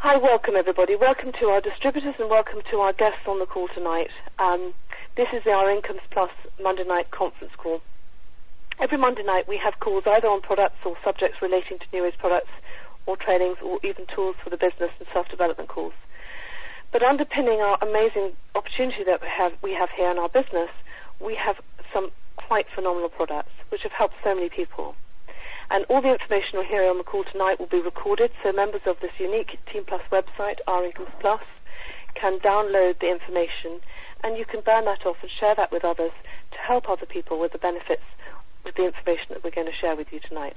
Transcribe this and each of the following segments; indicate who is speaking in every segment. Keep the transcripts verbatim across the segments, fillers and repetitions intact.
Speaker 1: Hi, welcome everybody. Welcome to our distributors and welcome to our guests on the call tonight. Um, this is our Incomes Plus Monday night conference call. Every Monday night we have calls either on products or subjects relating to New Age products or trainings or even tools for the business and self-development calls. But underpinning our amazing opportunity that we have, we have here in our business, we have some quite phenomenal products which have helped so many people. And all the information you'll hear on the call tonight will be recorded, so members of this unique Team Plus website, Our Incomes Plus, can download the information, and you can burn that off and share that with others to help other people with the benefits of the information that we're going to share with you tonight.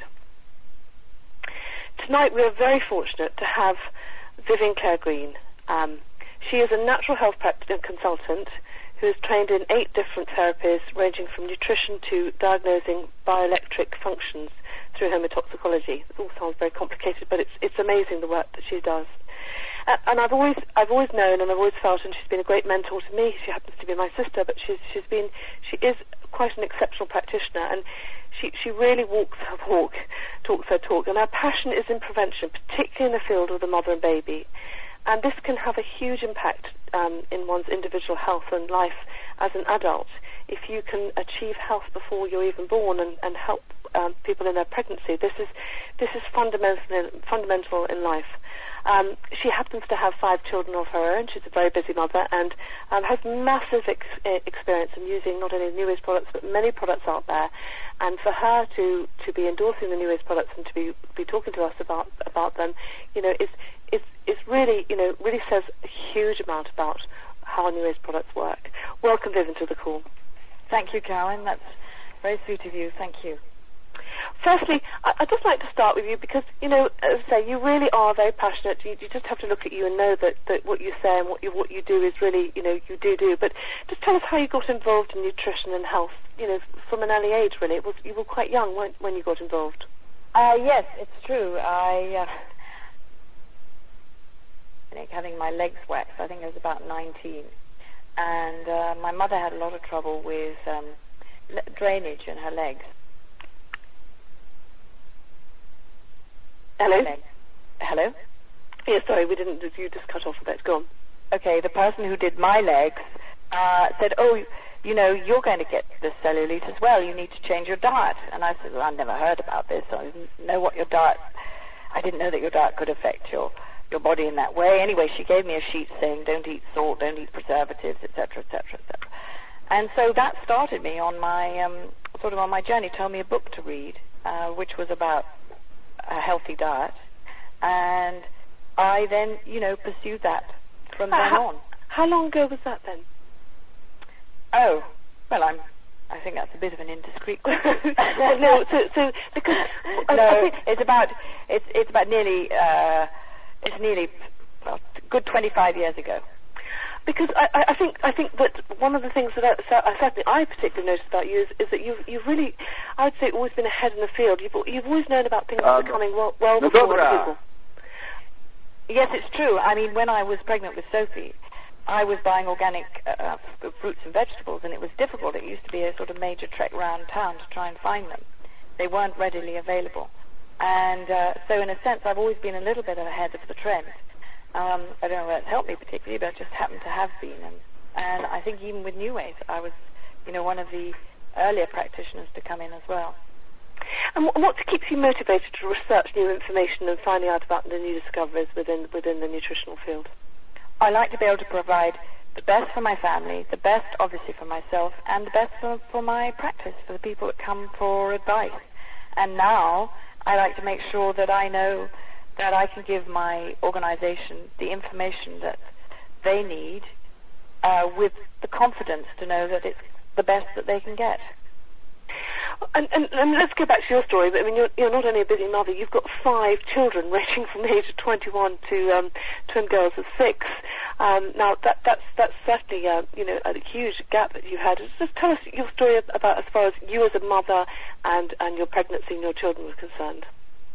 Speaker 1: Tonight we are very fortunate to have Vivian Claire Green. Um, she is a natural health practitioner consultant who is trained in eight different therapies ranging from nutrition to diagnosing bioelectric functions through homotoxicology. It all sounds very complicated, but it's it's amazing the work that she does. Uh, and I've always I've always known and I've always felt, and she's been a great mentor to me. She happens to be my sister, but she's she's been she is quite an exceptional practitioner, and she she really walks her walk, talks her talk, and her passion is in prevention, particularly in the field of the mother and baby. And this can have a huge impact um, in one's individual health and life as an adult if you can achieve health before you're even born and, and help um, people in their pregnancy. This is this is fundamental fundamental in life. Um, she happens to have five children of her own. She's a very busy mother and um, has massive ex experience in using not only New Age products but many products out there. And for her to, to be endorsing the New Age products and to be be talking to us about about them, you know, is is is really you know really says a huge amount about how New Age products work. Welcome, Vivian, to the call.
Speaker 2: Thank you, Caroline. That's very sweet of you. Thank you.
Speaker 1: Firstly, I, I'd just like to start with you because, you know, as I say, you really are very passionate. You, you just have to look at you and know that, that what you say and what you what you do is really, you know, you do do. But just tell us how you got involved in nutrition and health, you know, from an early age, really. It was, you were quite young when, when you got involved.
Speaker 2: Uh, yes, it's true. I, uh, having my legs waxed, I think I was about nineteen. And uh, my mother had a lot of trouble with um, drainage in her legs.
Speaker 1: Hello?
Speaker 2: Legs. Hello?
Speaker 1: Yeah, sorry, we didn't, you just cut off a bit. Go on.
Speaker 2: Okay, the person who did my legs uh, said, oh, you know, you're going to get the cellulite as well. You need to change your diet. And I said, well, I've never heard about this. So I didn't know what your diet, I didn't know that your diet could affect your, your body in that way. Anyway, she gave me a sheet saying, don't eat salt, don't eat preservatives, et cetera, et cetera, et cetera. And so that started me on my, um, sort of on my journey, told me a book to read, uh, which was about a healthy diet, and I then, you know, pursued that from
Speaker 1: uh,
Speaker 2: then
Speaker 1: how,
Speaker 2: on.
Speaker 1: How long ago was that then?
Speaker 2: Oh, well, I'm. I think that's a bit of an indiscreet question.
Speaker 1: no, so so because
Speaker 2: no,
Speaker 1: I, I think
Speaker 2: it's about it's it's about nearly uh, it's nearly well, good twenty-five years ago.
Speaker 1: Because I, I think I think that one of the things that I, I certainly I particularly noticed about you is, is that you've you've really, I would say, always been ahead in the field. You've you've always known about things
Speaker 3: uh,
Speaker 1: becoming well, well before other people.
Speaker 2: Yes, it's true. I mean, when I was pregnant with Sophie, I was buying organic uh, fruits and vegetables, and it was difficult. It used to be a sort of major trek around town to try and find them. They weren't readily available, and uh, so in a sense, I've always been a little bit ahead of the trend. Um, I don't know whether it's helped me particularly, but I just happened to have been. And, and I think even with New Age, I was, you know, one of the earlier practitioners to come in as well.
Speaker 1: And what, what keeps you motivated to research new information and finding out about the new discoveries within within the nutritional field?
Speaker 2: I like to be able to provide the best for my family, the best obviously for myself, and the best for, for my practice, for the people that come for advice. And now I like to make sure that I know that I can give my organization the information that they need uh, with the confidence to know that it's the best that they can get.
Speaker 1: And, and, and let's go back to your story. But I mean, you're, you're not only a busy mother, you've got five children ranging from the age of twenty-one to um, twin girls of six. Um, now, that, that's, that's certainly uh, you know, a huge gap that you had. Just tell us your story about as far as you as a mother and, and your pregnancy and your children were concerned.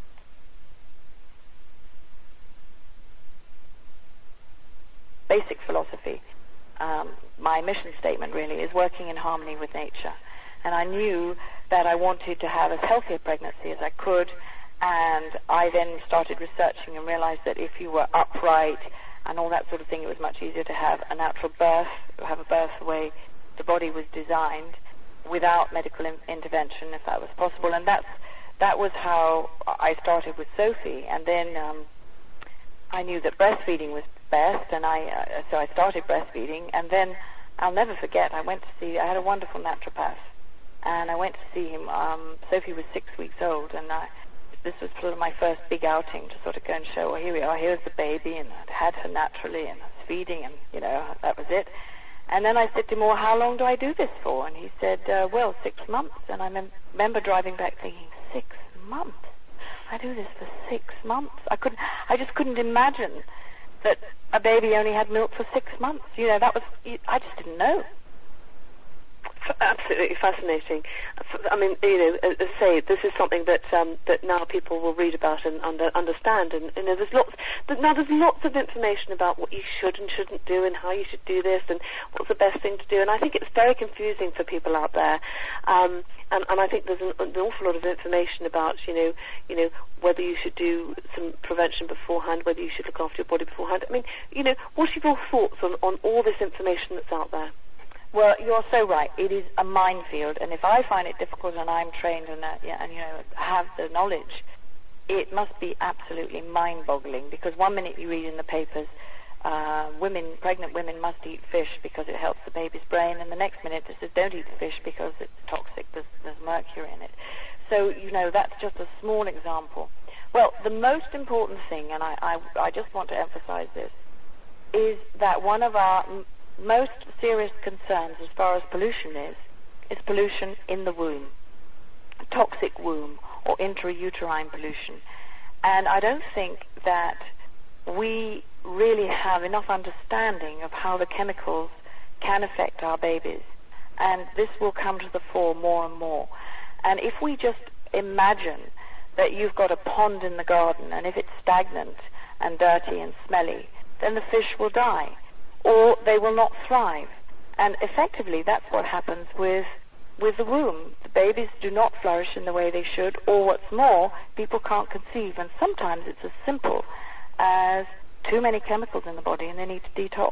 Speaker 2: Basic philosophy, um, my mission statement really is working in harmony with nature. And I knew that I wanted to have as healthy a pregnancy as I could, and I then started researching and realized that if you were upright and all that sort of thing, it was much easier to have a natural birth, have a birth the way the body was designed, without medical in- intervention, if that was possible. And that's that was how I started with Sophie. And then um, I knew that breastfeeding was best, and I uh, so I started breastfeeding. And then I'll never forget, I went to see, I had a wonderful naturopath, and I went to see him. Um, Sophie was six weeks old, and I, this was sort of my first big outing to sort of go and show, well, here we are, here's the baby, and I'd had her naturally, and I was feeding, and, you know, that was it. And then I said to him, well, how long do I do this for? And he said, uh, well, six months. And I mem- remember driving back thinking, six months? I do this for six months? I couldn't, I just couldn't imagine that a baby only had milk for six months. You know, that was, I just didn't know.
Speaker 1: Absolutely fascinating. I mean, you know, as I say, this is something that um, that now people will read about and under, understand. And you know, there's lots now there's lots of information about what you should and shouldn't do, and how you should do this, and what's the best thing to do. And I think it's very confusing for people out there. Um, and, and I think there's an, an awful lot of information about, you know, you know, whether you should do some prevention beforehand, whether you should look after your body beforehand. I mean, you know, what are your thoughts on, on all this information that's out there?
Speaker 2: Well, you're so right. It is a minefield, and if I find it difficult and I'm trained and, uh, yeah, and you know, have the knowledge, it must be absolutely mind-boggling, because one minute you read in the papers, uh, women, pregnant women must eat fish because it helps the baby's brain, and the next minute it says don't eat fish because it's toxic, there's, there's mercury in it. So, you know, that's just a small example. Well, the most important thing, and I, I, I just want to emphasize this, is that one of our m- most serious concerns as far as pollution is, is pollution in the womb, toxic womb or intrauterine pollution. And I don't think that we really have enough understanding of how the chemicals can affect our babies. And this will come to the fore more and more. And if we just imagine that you've got a pond in the garden, and if it's stagnant and dirty and smelly, then the fish will die, or they will not thrive. And effectively, that's what happens with with the womb. The babies do not flourish in the way they should, or what's more, people can't conceive. And sometimes it's as simple as too many chemicals in the body, and they need to detox.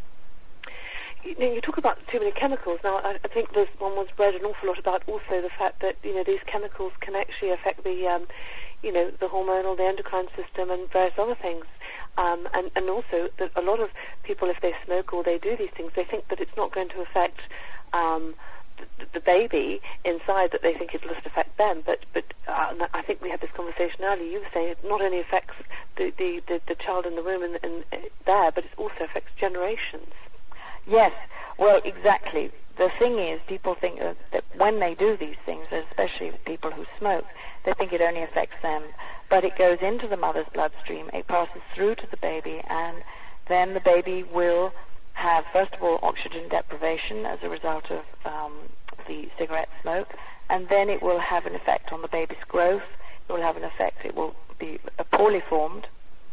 Speaker 1: You know, you talk about too many chemicals. Now, I, I think there's one was read an awful lot about also the fact that, you know, these chemicals can actually affect the, um, you know, the hormonal, the endocrine system, and various other things. Um, and, and also that a lot of people, if they smoke or they do these things, they think that it's not going to affect um, the, the baby inside, that they think it'll just affect them. But but uh, I think we had this conversation earlier. You were saying it not only affects the, the, the, the child in the womb and, and uh, there, but it also affects generations.
Speaker 2: Yes, well, exactly. The thing is, people think uh, that when they do these things, especially people who smoke, they think it only affects them. But it goes into the mother's bloodstream, it passes through to the baby, and then the baby will have, first of all, oxygen deprivation as a result of um, the cigarette smoke, and then it will have an effect on the baby's growth. It will have an effect, it will be poorly formed,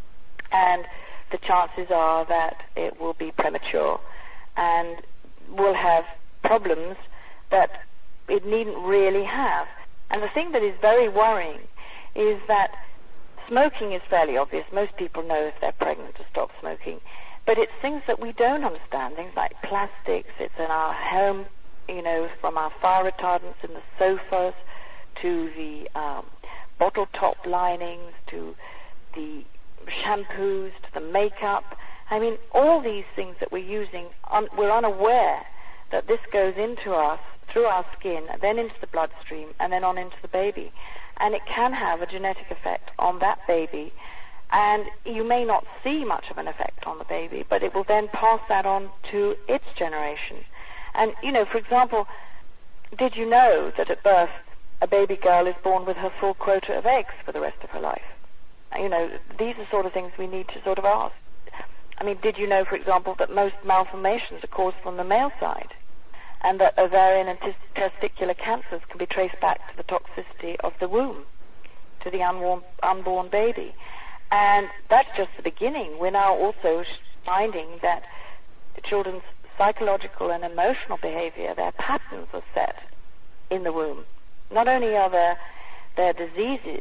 Speaker 2: and the chances are that it will be premature and will have problems that it needn't really have. And the thing that is very worrying is that smoking is fairly obvious. Most people know if they're pregnant to stop smoking. But it's things that we don't understand, things like plastics. It's in our home, you know, from our fire retardants in the sofas to the um, bottle top linings to the shampoos to the makeup. I mean, all these things that we're using, un- we're unaware that this goes into us through our skin, then into the bloodstream, and then on into the baby. And it can have a genetic effect on that baby. And you may not see much of an effect on the baby, but it will then pass that on to its generation. And, you know, for example, did you know that at birth a baby girl is born with her full quota of eggs for the rest of her life? You know, these are sort of things we need to sort of ask. I mean, did you know, for example, that most malformations are caused from the male side, and that ovarian and t- testicular cancers can be traced back to the toxicity of the womb, to the unborn, unborn baby? And that's just the beginning. We're now also finding that the children's psychological and emotional behavior, their patterns are set in the womb. Not only are there, their diseases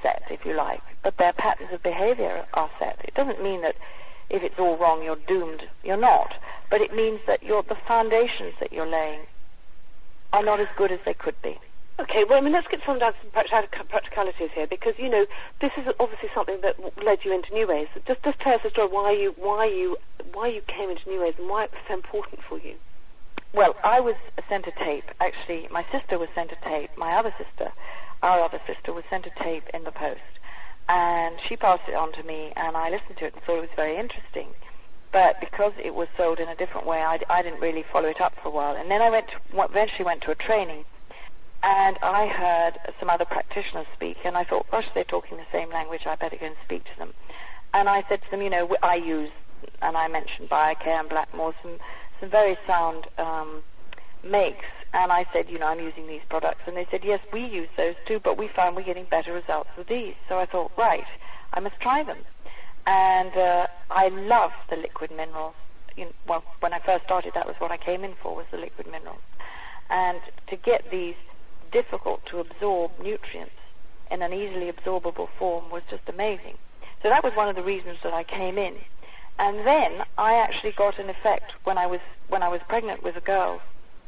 Speaker 2: set, if you like, but their patterns of behavior are set. It doesn't mean that if it's all wrong, you're doomed. You're not. But it means that you're, the foundations that you're laying are not as good as they could be.
Speaker 1: Okay, well, I mean, let's get some down to some practic- practicalities here, because, you know, this is obviously something that led you into New Ways. Just, just tell us the story, why you, why you, why you came into New Ways and why it was so important for you.
Speaker 2: Well, I was sent a tape. Actually, my sister was sent a tape. My other sister, our other sister, was sent a tape in the post. And she passed it on to me, and I listened to it and thought it was very interesting. But because it was sold in a different way, I, I didn't really follow it up for a while. And then I went to, eventually went to a training, and I heard some other practitioners speak, and I thought, gosh, they're talking the same language, I better go and speak to them. And I said to them, you know, I use, and I mentioned BioCare and Blackmore, some, some very sound um, makes, and I said, you know, I'm using these products, and they said, yes, we use those too, but we found we're getting better results with these. So I thought, right, I must try them. And uh, I love the liquid minerals. You know, well, when I first started, that was what I came in for, was the liquid minerals. And to get these difficult to absorb nutrients in an easily absorbable form was just amazing. So that was one of the reasons that I came in. And then I actually got an effect when I was when I was pregnant with a girl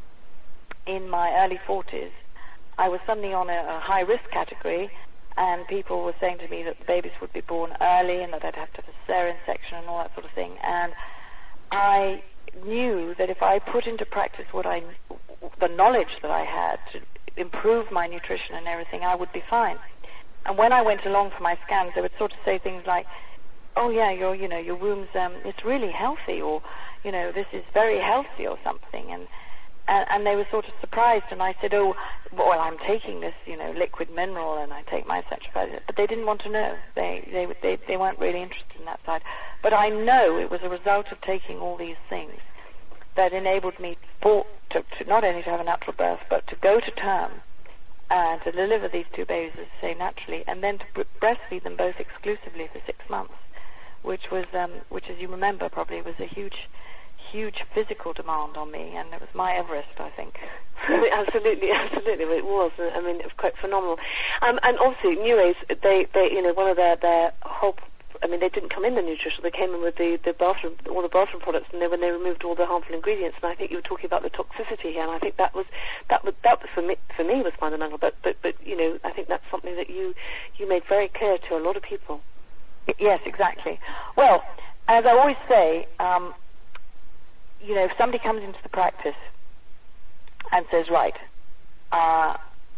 Speaker 2: in my early forties. I was suddenly on a, a high risk category, and people were saying to me that the babies would be born early and that I'd have to have a cesarean section and all that sort of thing. And I knew that if I put into practice what I, the knowledge that I had to improve my nutrition and everything, I would be fine. And when I went along for my scans, they would sort of say things like, oh yeah, your, you know, your womb's, um, it's really healthy, or, you know, this is very healthy or something. And, and, and they were sort of surprised, and I said, oh, well, I'm taking this, you know, liquid mineral, and I take my essential fatty, but they didn't want to know. They, they, they, they weren't really interested in that side. But I know it was a result of taking all these things that enabled me for, to, to not only to have a natural birth, but to go to term and to deliver these two babies, as I say, naturally, and then to breastfeed them both exclusively for six months, which was, um, which, as you remember, probably was a huge, huge physical demand on me, and it was my Everest, I think.
Speaker 1: absolutely, absolutely, it was. I mean, it was quite phenomenal. Um, and obviously, New Ways, they, they, you know, one of their, their whole, I mean, they didn't come in the nutrition, they came in with the, the bathroom, all the bathroom products, and then when they removed all the harmful ingredients, and I think you were talking about the toxicity here, and I think that was, that was, that was for me, for me was fundamental, but, but, but, you know, I think that's something that you, you made very clear to a lot of people.
Speaker 2: Yes, exactly. Well, as I always say, um, you know, if somebody comes into the practice and says, right, uh,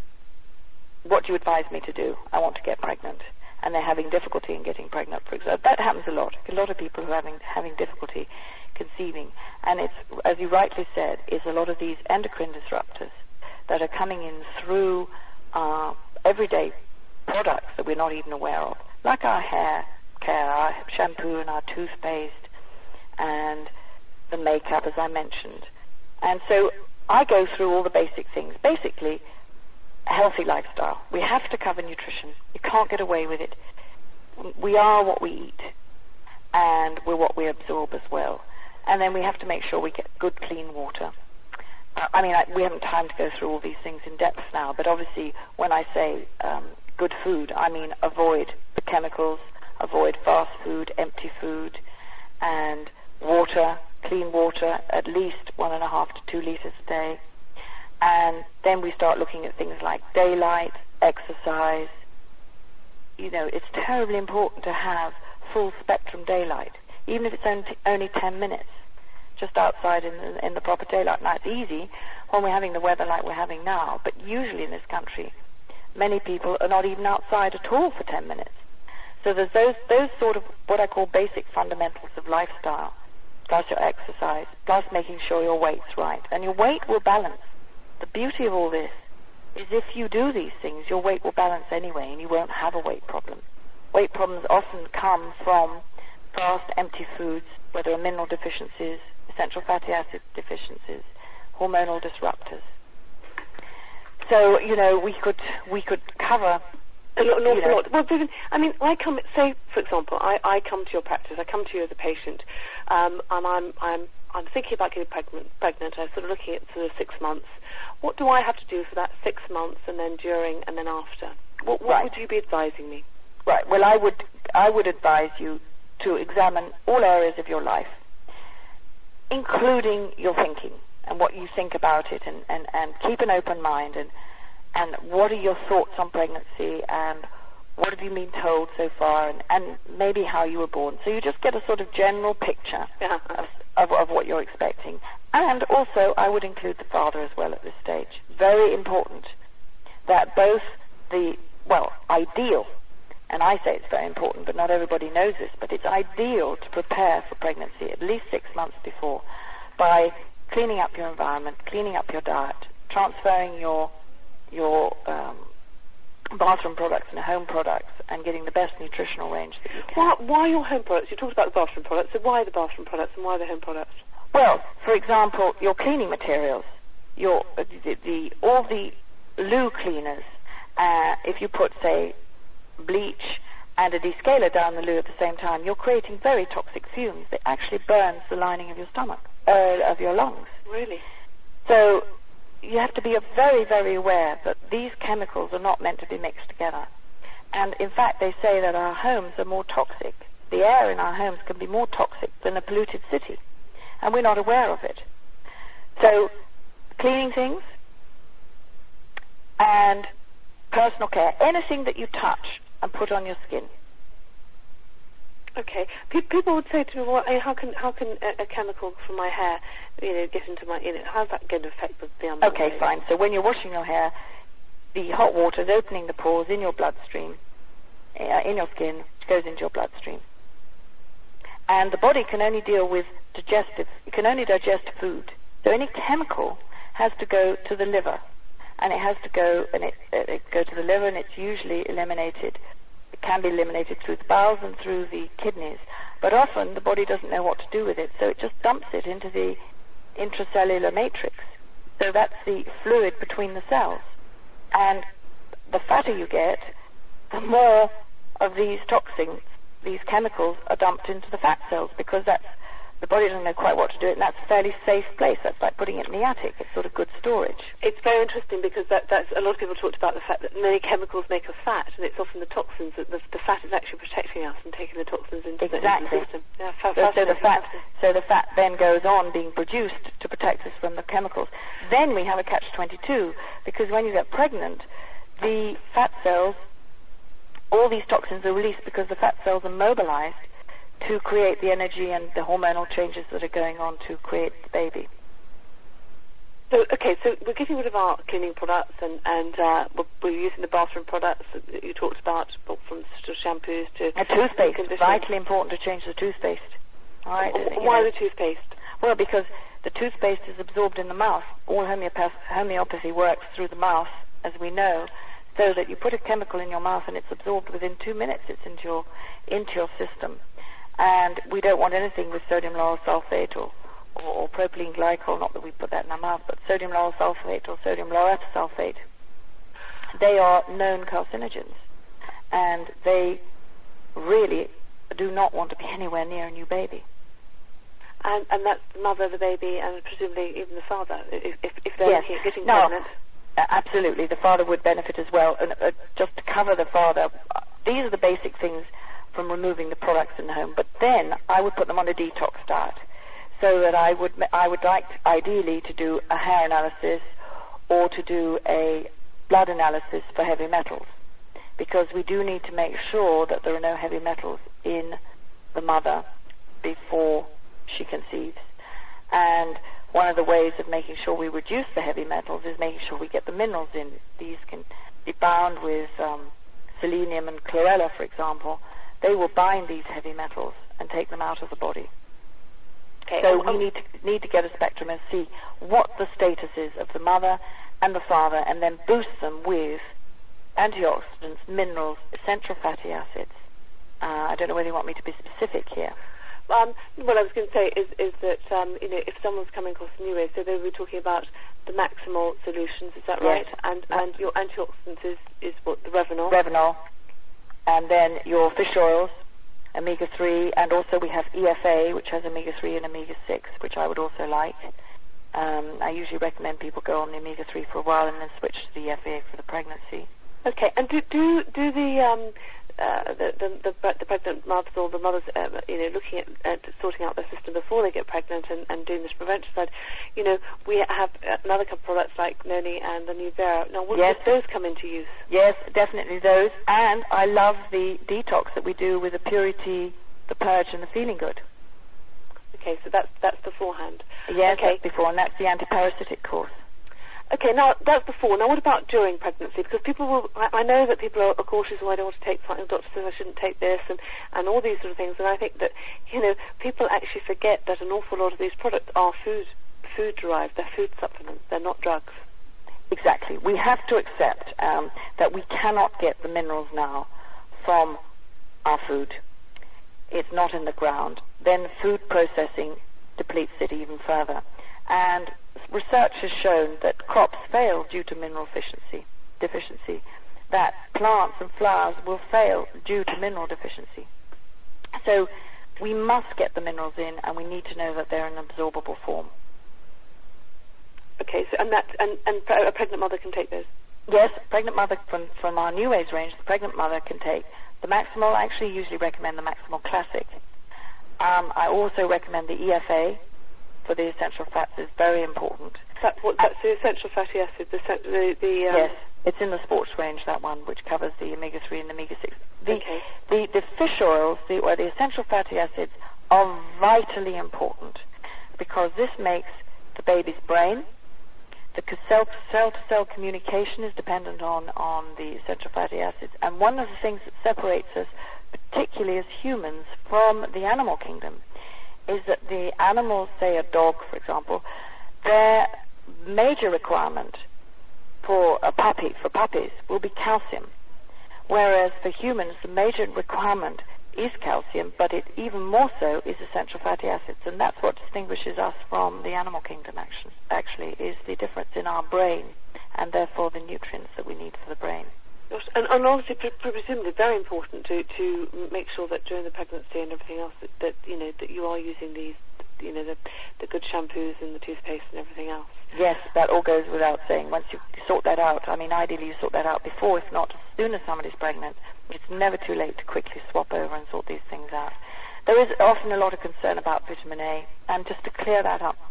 Speaker 2: what do you advise me to do? I want to get pregnant. And they're having difficulty in getting pregnant, for example. That happens a lot. A lot of people who are having, having difficulty conceiving. And it's, as you rightly said, is a lot of these endocrine disruptors that are coming in through uh, everyday products that we're not even aware of, like our hair care, our shampoo and our toothpaste, and the makeup, as I mentioned. And so I go through all the basic things. Basically, a healthy lifestyle. We have to cover nutrition. You can't get away with it. We are what we eat, and we're what we absorb as well. And then we have to make sure we get good, clean water. Uh, I mean, I, we haven't time to go through all these things in depth now, but obviously when I say um, good food, I mean avoid the chemicals, avoid fast food, empty food, and water, clean water, at least one and a half to two litres a day. And then we start looking at things like daylight, exercise. You know, it's terribly important to have full spectrum daylight, even if it's only, only ten minutes, just outside in the, in the proper daylight. Now, it's easy when we're having the weather like we're having now, but usually in this country, many people are not even outside at all for ten minutes. So there's those, those sort of what I call basic fundamentals of lifestyle, plus your exercise, plus making sure your weight's right. And your weight will balance. The beauty of all this is if you do these things, your weight will balance anyway, and you won't have a weight problem. Weight problems often come from fast, empty foods, where there are mineral deficiencies, essential fatty acid deficiencies, hormonal disruptors. So, you know, we could we could cover
Speaker 1: an awful lot. Well, Vivian, I mean, I come, say, for example, I, I come to your practice, I come to you as a patient, um, and I'm, I'm, I'm thinking about getting pregnant, pregnant, I'm sort of looking at sort of six months. What do I have to do for that six months, and then during, and then after? What, what
Speaker 2: Right.
Speaker 1: would you be advising me?
Speaker 2: Right. Well, I would I would advise you to examine all areas of your life, including your thinking and what you think about it, and, and, and keep an open mind, and and what are your thoughts on pregnancy, and what have you been told so far, and, and maybe how you were born. So you just get a sort of general picture
Speaker 1: Yeah.
Speaker 2: of, of, of what you're expecting. And also, I would include the father as well at this stage. Very important that both the, well, ideal, and I say it's very important, but not everybody knows this, but it's ideal to prepare for pregnancy at least six months before by cleaning up your environment, cleaning up your diet, transferring your your um, bathroom products and home products, and getting the best nutritional range that you can.
Speaker 1: Why, why your home products? You talked about the bathroom products, so why the bathroom products and why the home products?
Speaker 2: Well, for example, your cleaning materials, your uh, the, the all the loo cleaners. Uh, if you put, say, bleach and a descaler down the loo at the same time, you're creating very toxic fumes. It actually burns the lining of your stomach, uh, of your lungs.
Speaker 1: Really?
Speaker 2: So you have to be very, very aware that these chemicals are not meant to be mixed together. And in fact, they say that our homes are more toxic. The air in our homes can be more toxic than a polluted city, and we're not aware of it. So cleaning things and personal care, anything that you touch and put on your skin.
Speaker 1: Okay. Pe- people would say to me, well, eh, how can how can a, a chemical from my hair, you know, get into my, you know, how's that going to affect the, the unborn
Speaker 2: Okay,
Speaker 1: baby?
Speaker 2: fine. So when you're washing your hair, the hot water is opening the pores in your bloodstream, uh, in your skin, which goes into your bloodstream. And the body can only deal with digestive, it can only digest food. So any chemical has to go to the liver, and it has to go, and it, uh, it go to the liver, and it's usually eliminated. It can be eliminated through the bowels and through the kidneys, but often the body doesn't know what to do with it, so it just dumps it into the intracellular matrix. So that's the fluid between the cells. And the fatter you get, the more of these toxins, these chemicals, are dumped into the fat cells, because that's, the body doesn't know quite what to do, and that's a fairly safe place. That's like putting it in the attic. It's sort of good storage.
Speaker 1: It's very interesting because that, that's a lot of people talked about the fact that many chemicals make us fat, and it's often the toxins that the, the fat is actually protecting us and taking the toxins into, the, into
Speaker 2: Exactly.
Speaker 1: the system. Yeah, fa-
Speaker 2: So, so the
Speaker 1: fascinating,
Speaker 2: fat,
Speaker 1: fascinating.
Speaker 2: so the fat then goes on being produced to protect us from the chemicals. Then we have a catch twenty-two, because when you get pregnant, the fat cells, all these toxins are released because the fat cells are mobilized to create the energy and the hormonal changes that are going on to create the baby.
Speaker 1: So, okay, so we're getting rid of our cleaning products, and, and uh, we're, we're using the bathroom products that you talked about, from sort of shampoos to
Speaker 2: A toothpaste,
Speaker 1: conditioners.
Speaker 2: vitally important to change the toothpaste. All right.
Speaker 1: W-
Speaker 2: you
Speaker 1: Why
Speaker 2: know.
Speaker 1: the toothpaste?
Speaker 2: Well, because the toothpaste is absorbed in the mouth. All homeopath- homeopathy works through the mouth, as we know, so that you put a chemical in your mouth and it's absorbed within two minutes. It's into your into your system, and we don't want anything with sodium lauryl sulfate or, or, or propylene glycol. Not that we put that in our mouth, but sodium lauryl sulfate or sodium lauryl sulfate. They are known carcinogens, and they really do not want to be anywhere near a new baby.
Speaker 1: And, and that's the mother, the baby, and presumably even the father, if, if, if they're
Speaker 2: Yes.
Speaker 1: looking at getting
Speaker 2: No.
Speaker 1: pregnant.
Speaker 2: Uh, absolutely, the father would benefit as well. And uh, just to cover the father, uh, these are the basic things from removing the products in the home. But then I would put them on a detox diet, so that I would I would like ideally to do a hair analysis or to do a blood analysis for heavy metals, because we do need to make sure that there are no heavy metals in the mother before she conceives. And one of the ways of making sure we reduce the heavy metals is making sure we get the minerals in. These can be bound with um, selenium and chlorella, for example. They will bind these heavy metals and take them out of the body.
Speaker 1: Okay,
Speaker 2: So
Speaker 1: um,
Speaker 2: we
Speaker 1: um,
Speaker 2: need to, need to get a spectrum and see what the status is of the mother and the father, and then boost them with antioxidants, minerals, essential fatty acids. Uh, I don't know whether you want me to be specific here.
Speaker 1: Um, what I was going to say is, is that, um, you know, if someone's coming across a new way, so they will be talking about the maximal solutions, is that right?
Speaker 2: Yes.
Speaker 1: And and your antioxidants is, is what, the Revenol?
Speaker 2: Revenol, and then your fish oils, omega three, and also we have E F A, which has omega three and omega six, which I would also like. Um, I usually recommend people go on the omega three for a while and then switch to the E F A for the pregnancy.
Speaker 1: Okay, and do do do the um uh, the, the the the pregnant mothers or the mothers um, you know looking at, at sorting out their system before they get pregnant and, and doing this prevention side, you know we have another couple of products like Noni and the Nuvera. Now, would,
Speaker 2: yes.
Speaker 1: would those come into use?
Speaker 2: Yes, definitely those. And I love the detox that we do with the Purity, the Purge, and the Feeling Good.
Speaker 1: Okay, so that's that's beforehand.
Speaker 2: Yes,
Speaker 1: okay.
Speaker 2: that's before, and that's the anti-parasitic course.
Speaker 1: Okay, now that's before. Now what about during pregnancy? Because people will, I, I know that people are, are cautious, oh, I don't want to take something, the doctor says I shouldn't take this, and, and all these sort of things, and I think that, you know, people actually forget that an awful lot of these products are food, food derived, they're food supplements, they're not drugs.
Speaker 2: Exactly. We have to accept um, that we cannot get the minerals now from our food. It's not in the ground. Then food processing depletes it even further. And research has shown that crops fail due to mineral deficiency, deficiency, that plants and flowers will fail due to mineral deficiency. So we must get the minerals in, and we need to know that they're in absorbable form.
Speaker 1: Okay, so and that and, and a pregnant mother can take those?
Speaker 2: Yes, pregnant mother from, from our New Age range, the pregnant mother can take the Maximal. I actually usually recommend the Maximal Classic. Um, I also recommend the E F A. For the essential fats is very important.
Speaker 1: That, what, that's the essential fatty acid, the, the, the um
Speaker 2: yes, it's in the sports range, that one, which covers the omega three and omega six. The,
Speaker 1: okay.
Speaker 2: the, the fish oils, the, or the essential fatty acids, are vitally important because this makes the baby's brain. The cell-to-cell communication is dependent on, on the essential fatty acids. And one of the things that separates us, particularly as humans, from the animal kingdom, is that the animals, say a dog, for example, their major requirement for a puppy, for puppies, will be calcium. Whereas for humans, the major requirement is calcium, but it even more so is essential fatty acids. And that's what distinguishes us from the animal kingdom, action, actually, is the difference in our brain, and therefore the nutrients that we need for the brain.
Speaker 1: And, and obviously, pre- presumably, very important to, to make sure that during the pregnancy and everything else that, that you know that you are using these, you know, the, the good shampoos and the toothpaste and everything else.
Speaker 2: Yes, that all goes without saying. Once you sort that out, I mean, ideally you sort that out before, if not as soon as somebody's pregnant. It's never too late to quickly swap over and sort these things out. There is often a lot of concern about vitamin A, and just to clear that up,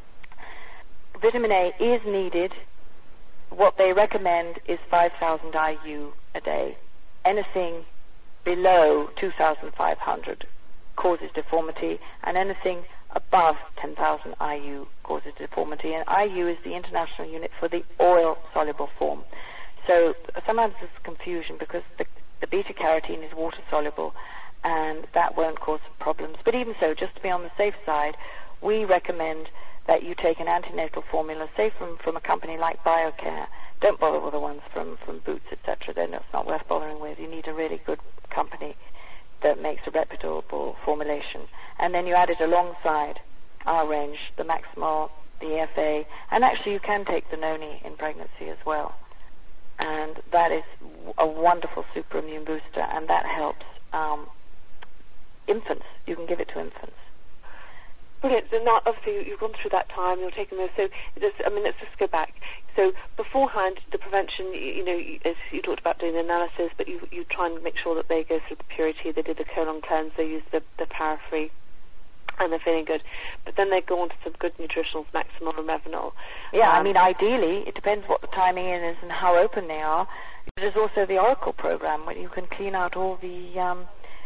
Speaker 2: vitamin A is needed. What they recommend is five thousand I U a day. Anything below two thousand five hundred causes deformity, and anything above ten thousand I U causes deformity. And I U is the international unit for the oil-soluble form. So sometimes there's confusion because the, the beta-carotene is water-soluble, and that won't cause problems. But even so, just to be on the safe side, we recommend that you take an antenatal formula, say from, from a company like BioCare. Don't bother with the ones from, from Boots, et cetera. Then it's not worth bothering with. You need a really good company that makes a reputable formulation. And then you add it alongside our range, the Maximal, the E F A, and actually you can take the Noni in pregnancy as well. And that is a wonderful super immune booster, and that helps um, infants. You can give it to infants.
Speaker 1: Brilliant. So now, obviously, you've gone through that time, you're taking those. So, just, I mean, let's just go back. So, beforehand, the prevention, you, you know, you, as you talked about doing the analysis, but you, you try and make sure that they go through the purity. They did the colon cleanse, they used the, the Parafree, and they're feeling good. But then they go on to some good nutritionals, Maximal and Revinol.
Speaker 2: Yeah, um, I mean,
Speaker 1: um,
Speaker 2: ideally, it depends what the timing is and how open they are. There's also the Oracle program where you can clean out all the um,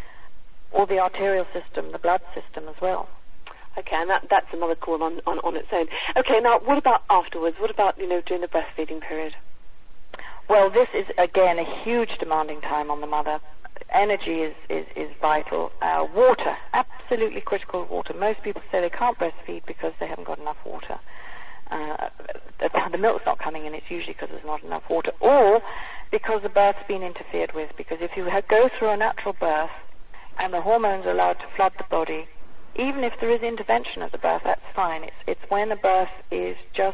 Speaker 2: all the arterial system, the blood system as well.
Speaker 1: Okay, and that, that's another call on, on, on its own. Okay, now what about afterwards? What about, you know, during the breastfeeding period?
Speaker 2: Well, this is, again, a huge demanding time on the mother. Energy is, is, is vital. Uh, water, absolutely critical water. Most people say they can't breastfeed because they haven't got enough water. Uh, the, the milk's not coming in, it's usually because there's not enough water, or because the birth's been interfered with. Because if you ha- go through a natural birth and the hormones are allowed to flood the body, even if there is intervention at the birth, that's fine. It's it's when the birth is just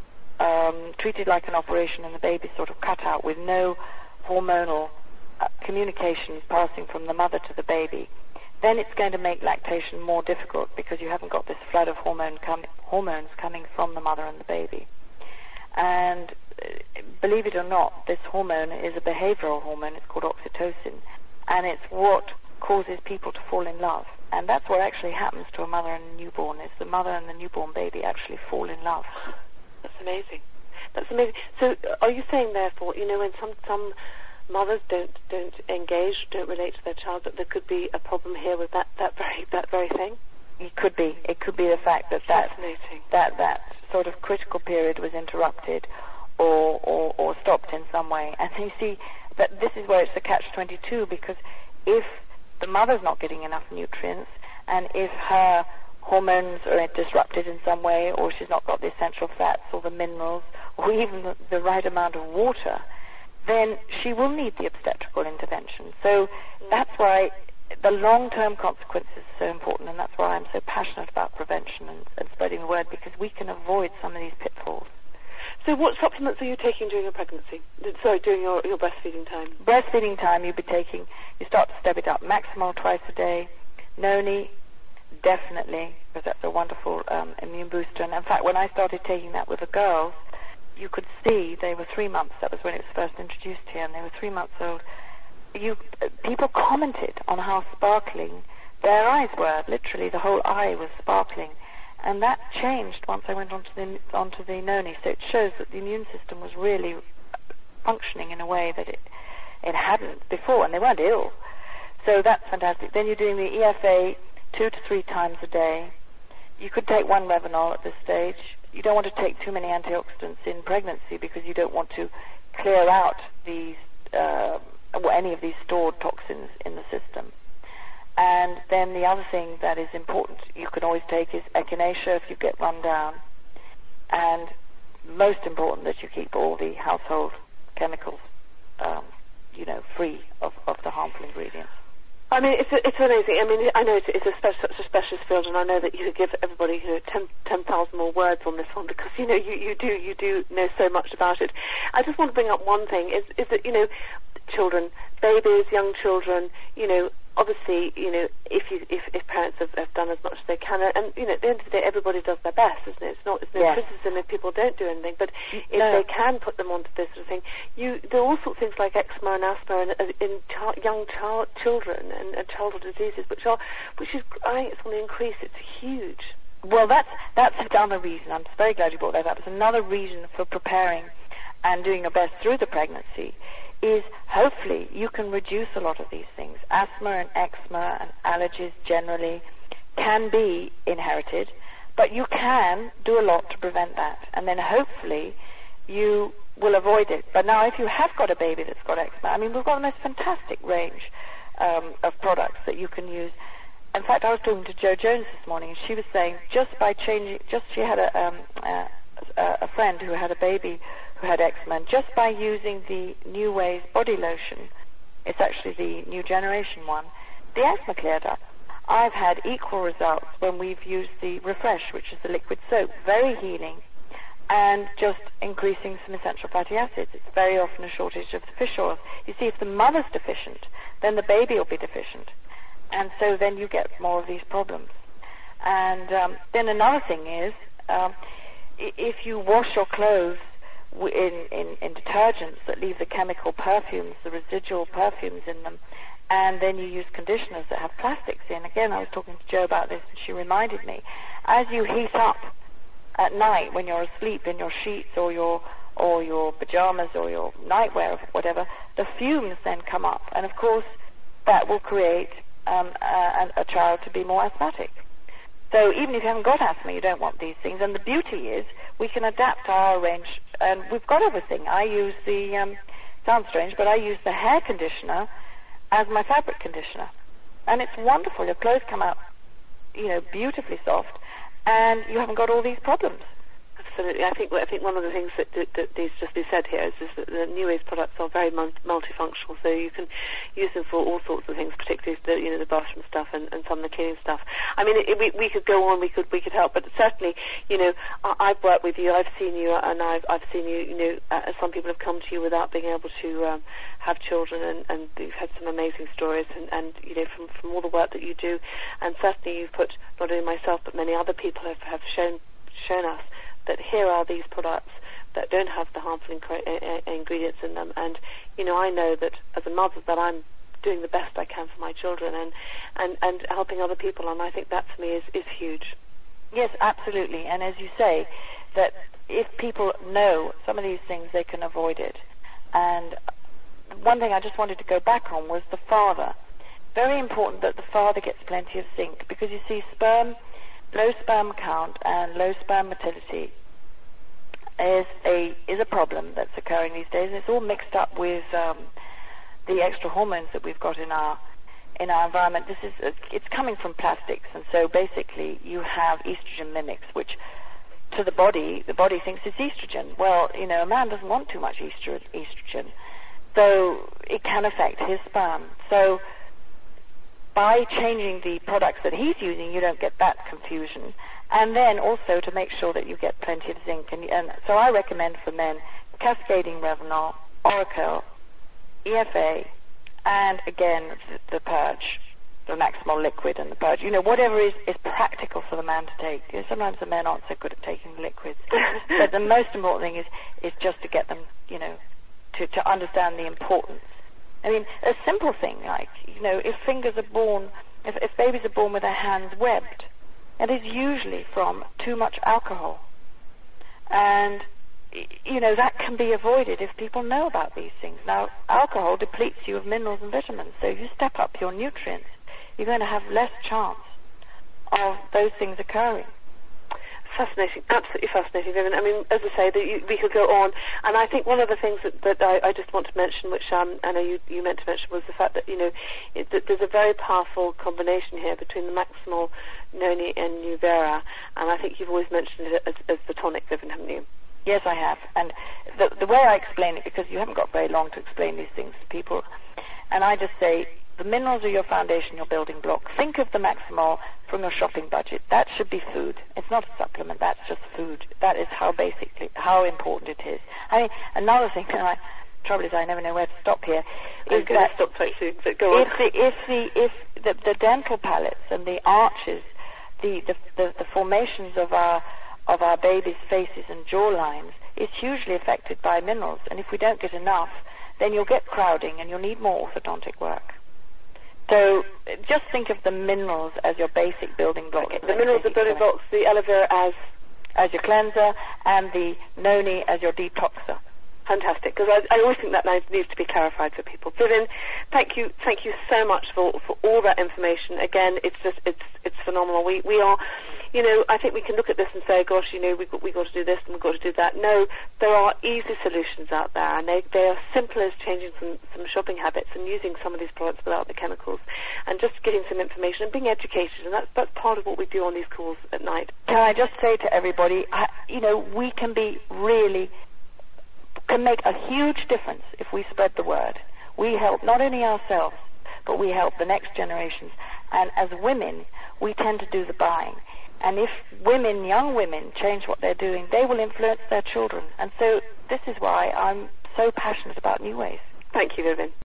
Speaker 2: um, treated like an operation and the baby's sort of cut out with no hormonal uh, communications passing from the mother to the baby, then it's going to make lactation more difficult because you haven't got this flood of hormone com- hormones coming from the mother and the baby. And uh, believe it or not, this hormone is a behavioral hormone. It's called oxytocin, and it's what causes people to fall in love. And that's what actually happens to a mother and a newborn, is the mother and the newborn baby actually fall in love.
Speaker 1: That's amazing. That's amazing. So are you saying, therefore, you know, when some, some mothers don't don't engage, don't relate to their child, that there could be a problem here with that, that very that very thing?
Speaker 2: It could be. It could be the fact that that, that that sort of critical period was interrupted or, or, or stopped in some way. And you see, that this is where it's a catch twenty-two, because if the mother's not getting enough nutrients, and if her hormones are disrupted in some way, or she's not got the essential fats or the minerals, or even the, the right amount of water, then she will need the obstetrical intervention. So that's why the long-term consequences are so important, and that's why I'm so passionate about prevention and, and spreading the word, because we can avoid some of these pitfalls.
Speaker 1: So what supplements are you taking during your pregnancy? Sorry, during your, your breastfeeding time?
Speaker 2: Breastfeeding time, you'll be taking, you start to step it up, Maximal twice a day, Noni, definitely, because that's a wonderful um, immune booster. And in fact, when I started taking that with the girls, you could see they were three months. That was when it was first introduced here, and they were three months old. You, uh, people commented on how sparkling their eyes were. Literally, the whole eye was sparkling. And that changed once I went onto the, onto the Noni. So it shows that the immune system was really functioning in a way that it, it hadn't before, and they weren't ill. So that's fantastic. Then you're doing the E F A two to three times a day. You could take one Revinol at this stage. You don't want to take too many antioxidants in pregnancy, because you don't want to clear out these, uh, or any of these stored toxins in the system. And then the other thing that is important you can always take is echinacea if you get run down. And most important that you keep all the household chemicals, um, you know, free of, of the harmful ingredients.
Speaker 1: I mean, it's it's amazing. I mean, I know it's, it's a spe- such a specialist field, and I know that you could give everybody, you know, ten ten thousand more words on this one, because you know you, you do you do know so much about it. I just want to bring up one thing: is is that, you know, children, babies, young children, you know, obviously, you know, if you if, if parents have, have done as much as they can, and you know, at the end of the day, everybody does their best, isn't it? It's not it's no
Speaker 2: yes.
Speaker 1: criticism if people don't do anything, but if
Speaker 2: no.
Speaker 1: they can put them onto this sort of thing, you there are all sorts of things like eczema and asthma in, in ch- young child children and, and childhood diseases, which are which is I think it's on the increase. It's huge.
Speaker 2: Well, that's that's another reason. I'm very glad you brought that up. It's another reason for preparing and doing your best through the pregnancy. Is hopefully you can reduce a lot of these things. Asthma and eczema and allergies generally can be inherited, but you can do a lot to prevent that, and then hopefully you will avoid it. But now if you have got a baby that's got eczema, I mean, we've got the most fantastic range um, of products that you can use. In fact, I was talking to Jo Jones this morning, and she was saying just by changing, just she had a, um, a, a friend who had a baby who had eczema, and just by using the New Ways body lotion, it's actually the new generation one, the eczema cleared up. I've had equal results when we've used the Refresh, which is the liquid soap, very healing, and just increasing some essential fatty acids. It's very often a shortage of the fish oils. You see, if the mother's deficient, then the baby will be deficient, and so then you get more of these problems. And um, then another thing is, um, if you wash your clothes in, in, in detergents that leave the chemical perfumes, the residual perfumes in them, and then you use conditioners that have plastics in. Again, I was talking to Jo about this, and she reminded me, as you heat up at night when you're asleep in your sheets or your or your pajamas or your nightwear or whatever, the fumes then come up, and of course that will create um, a, a child to be more asthmatic. So even if you haven't got asthma, you don't want these things. And the beauty is we can adapt our range, and we've got everything. I use the, um, sounds strange, but I use the hair conditioner as my fabric conditioner. And it's wonderful. Your clothes come out, you know, beautifully soft, and you haven't got all these problems.
Speaker 1: Absolutely. I think I think one of the things that, that, that needs to just be said here is, is that the New Ways products are very multifunctional, so you can use them for all sorts of things, particularly the, you know, the bathroom stuff and, and some of the cleaning stuff. I mean, it, it, we, we could go on, we could we could help, but certainly, you know, I, I've worked with you, I've seen you, and I've I've seen you. You know, uh, some people have come to you without being able to um, have children, and, and you've had some amazing stories, and, and you know, from from all the work that you do, and certainly you've put not only myself but many other people have have shown shown us that here are these products that don't have the harmful inc- uh, ingredients in them. And, you know, I know that as a mother that I'm doing the best I can for my children and, and, and helping other people, and I think that to me is, is huge.
Speaker 2: Yes, absolutely. And as you say, that if people know some of these things, they can avoid it. And one thing I just wanted to go back on was the father. Very important that the father gets plenty of zinc, because you see sperm, low sperm count and low sperm motility is a is a problem that's occurring these days, and it's all mixed up with um, the extra hormones that we've got in our in our environment. This is uh, it's coming from plastics, and so basically you have estrogen mimics, which to the body, the body thinks it's estrogen. Well, you know, a man doesn't want too much estro- estrogen, so it can affect his sperm. So by changing the products that he's using, you don't get that confusion. And then also to make sure that you get plenty of zinc. And, and so I recommend for men cascading Revinol, Oracle, E F A, and again the, the purge, the Maximal liquid and the purge. You know, whatever is, is practical for the man to take. You know, sometimes the men aren't so good at taking liquids. But the most important thing is, is just to get them, you know, to, to understand the importance. I mean, a simple thing like, you know, if fingers are born, if, if babies are born with their hands webbed, it is usually from too much alcohol. And, you know, that can be avoided if people know about these things. Now, alcohol depletes you of minerals and vitamins, so if you step up your nutrients, you're going to have less chance of those things occurring.
Speaker 1: Fascinating, absolutely fascinating, Vivian. I mean, as I say, the, you, we could go on, and I think one of the things that, that I, I just want to mention, which um, I know you, you meant to mention, was the fact that, you know, it, that there's a very powerful combination here between the Maximal, Noni, and Nuvera, and I think you've always mentioned it as, as the tonic, Vivian, haven't you?
Speaker 2: Yes, I have, and the, the way I explain it, because you haven't got very long to explain these things to people, and I just say, the minerals are your foundation, your building block. Think of the Maximal from your shopping budget. That should be food. It's not a supplement. That's just food. That is how basically, how important it is. I mean, another thing, and I, trouble is I never know where to stop here.
Speaker 1: I'm going to stop quite soon, but go on.
Speaker 2: If the, if the, if the, the dental palates and the arches, the, the, the, the formations of our, of our babies' faces and jawlines is hugely affected by minerals. And if we don't get enough, then you'll get crowding and you'll need more orthodontic work. So just think of the minerals as your basic building block.
Speaker 1: Okay. The minerals are building blocks, the aloe vera as
Speaker 2: as your cleanser, and the noni as your detoxer.
Speaker 1: Fantastic, because I, I always think that needs to be clarified for people. Vivian, thank you, thank you so much for, for all that information. Again, it's just it's it's phenomenal. We we are, you know, I think we can look at this and say, gosh, you know, we've got, we've got to do this and we've got to do that. No, there are easy solutions out there, and they they are simple as changing some some shopping habits and using some of these products without the chemicals, and just getting some information and being educated. And that's that's part of what we do on these calls at night.
Speaker 2: Can I just say to everybody, I, you know, we can be really. can make a huge difference if we spread the word. We help not only ourselves, but we help the next generations. And as women, we tend to do the buying. And if women, young women, change what they're doing, they will influence their children. And so this is why I'm so passionate about New Ways.
Speaker 1: Thank you, Vivian.